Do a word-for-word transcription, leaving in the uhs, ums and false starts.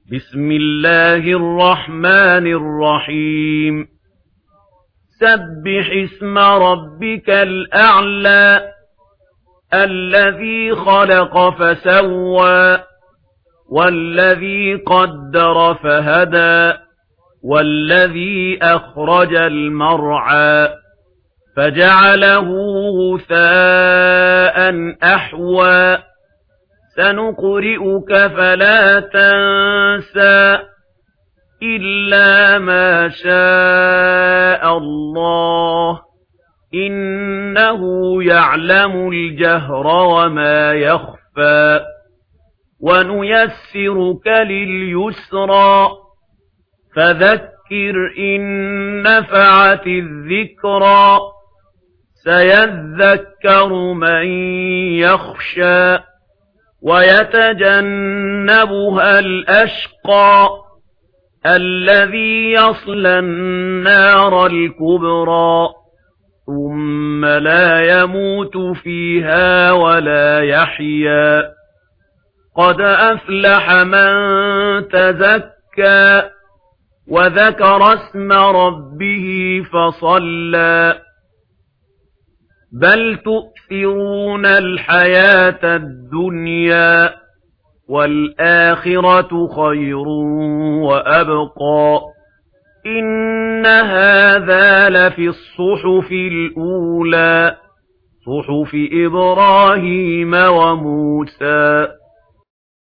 بسم الله الرحمن الرحيم سبح اسم ربك الأعلى الذي خلق فسوى والذي قدر فهدى والذي أخرج المرعى فجعله غثاء أحوى سنقرئك فلا تنسى إلا ما شاء الله إنه يعلم الجهر وما يخفى ونيسرك لليسرى فذكر إن نفعت الذكرى سيذكر من يخشى ويتجنبها الأشقى الذي يصلى النار الكبرى ثم لا يموت فيها ولا يحيا قد أفلح من تزكى وذكر اسم ربه فصلى بل تؤثرون الحياة الدنيا والآخرة خير وأبقى إن هذا لفي الصحف الأولى صحف إبراهيم وموسى